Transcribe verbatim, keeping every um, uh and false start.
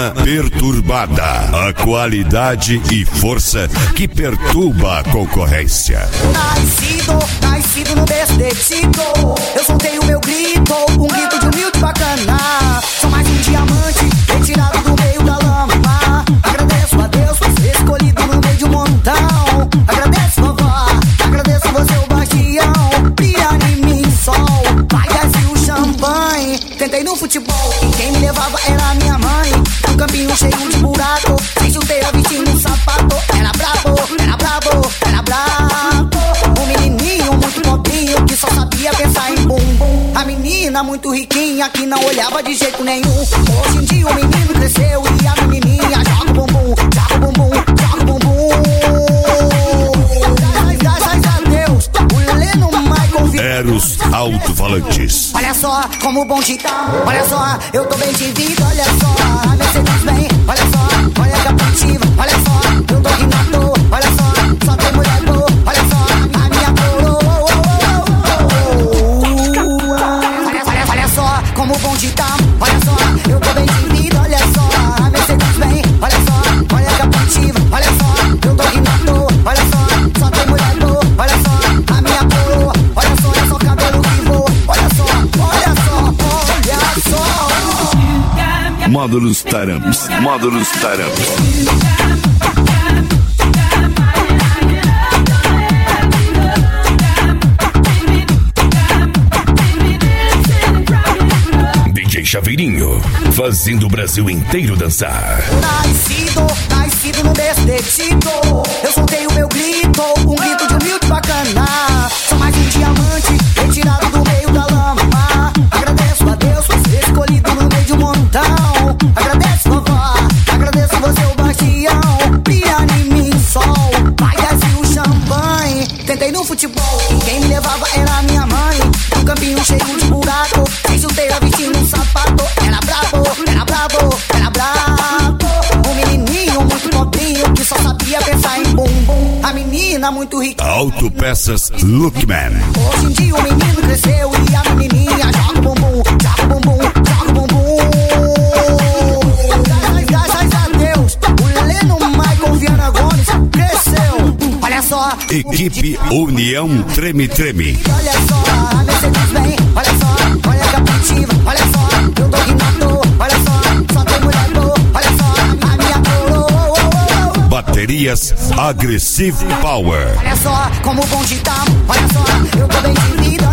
Máquina perturbada. A qualidade e força que perturba a concorrência. Nascido, nascido no berço detido. Eu soltei o meu grito, um grito de humilde bacana. Sou mais um diamante, retirado do meio da lama. Agradeço a Deus por ser escolhido no meio de um montão. Agradeço, vovó, agradeço você, o bastião. Brilha em mim, sol, vai desce o champanhe. Tentei no futebol, e quem me levava era minha mãe. Um campinho cheio de buraco, sem chuteira vestindo um sapato. Era brabo, era brabo, era brabo. Um menininho muito pobrinho que só sabia pensar em bumbum. A menina muito riquinha que não olhava de jeito nenhum. Hoje em dia o menino cresceu e a menininha joga o bumbum, joga o bumbum, joga o bumbum. Graças a Deus, o Leno Michael Eros Alto-Falantes. Olha só como o bom te tá. Olha só, eu tô bem de vida. Olha só, a Mercedes vem. Olha só, olha a capativa. Olha só, eu tô rindo. Olha só, só tem mulher boa. Olha só, a minha coroa. Olha, olha, olha só como o bom te tá. Olha só, eu tô bem de vida. Olha só, a Mercedes vem. Olha só, olha a capativa. Olha só, eu tô rindo. Olha só, só tem mulher boa. Olha só, a minha coroa. Olha só, olha só o cabelo que voa. Olha só, olha só, olha só. Módulos Taramps. Módulos Taramps. D J Chaveirinho, fazendo o Brasil inteiro dançar. Nascido, nascido no berço detido. Eu soltei o meu grito, um grito de humilde bacana. Sou mais um diamante, retirado do meio da lama. Agradeço a Deus por ser escolhido no meio de um montão. Agradeço, vovó, agradeço você, o bastião. Brilha em mim, sol, vai desce o champanhe. Tentei no futebol, e quem me levava era minha mãe. Um campinho cheio de buraco, sem chuteira vestindo um sapato. Era brabo, era brabo, era brabo. Um menininho muito pobrinho que só sabia pensar em bumbum. A menina muito rica. Autopeças Lookman. Hoje em dia o menino cresceu e a menininha joga o bumbum, joga o bumbum, joga o bumbum. Graças a Deus, o Leno Michael Viana Gomes cresceu. Olha só, Equipe União Treme Treme. olha só, a Mercedes vem. Olha só, olha a capativa. Olha só, eu tô guinado. Olha só, só tem mulher boa. Olha só, a minha coroa. Baterias Aggressive Power. Olha só como o bom te tá. Olha só, eu tô bem de vida.